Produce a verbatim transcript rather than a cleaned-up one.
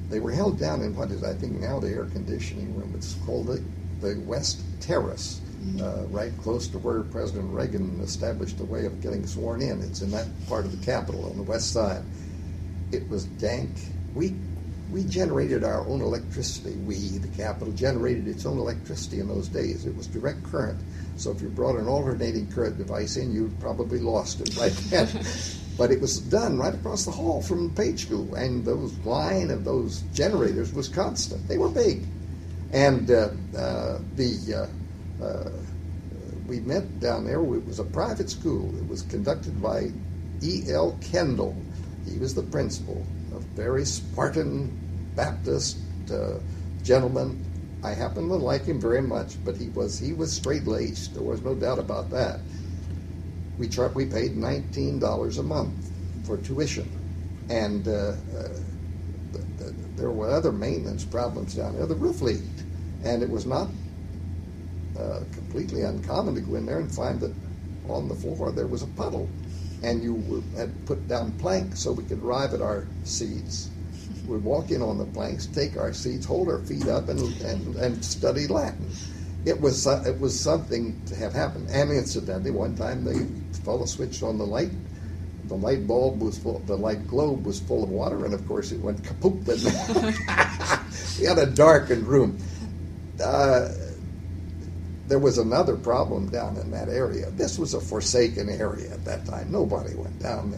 they were held down in what is, I think, now the air conditioning room. It's called the, the West Terrace, mm-hmm. uh, right close to where President Reagan established a way of getting sworn in. It's in that part of the Capitol on the west side. It was dank. We we generated our own electricity. We, the Capitol, generated its own electricity in those days. It was direct current. So if you brought an alternating current device in, you probably lost it right then. But it was done right across the hall from Page School, and those line of those generators was constant. They were big. And uh, uh, the uh, uh, we met down there. It was a private school. It was conducted by E L Kendall. He was the principal, a very Spartan Baptist uh, gentleman. I happen to like him very much, but he was he was straight-laced. There was no doubt about that. We tried, we paid nineteen dollars a month for tuition, and uh, uh, the, the, there were other maintenance problems down there. The roof leaked, and it was not uh, completely uncommon to go in there and find that on the floor there was a puddle. And you were, had put down planks so we could arrive at our seats. We'd walk in on the planks, take our seats, hold our feet up, and and, and study Latin. It was uh, it was something to have happened. And incidentally, one time the fellow switched on the light. The light bulb was full. The light globe was full of water, and of course it went kapoop. And we had a darkened room. Uh, There was another problem down in that area. This was a forsaken area at that time. Nobody went down there.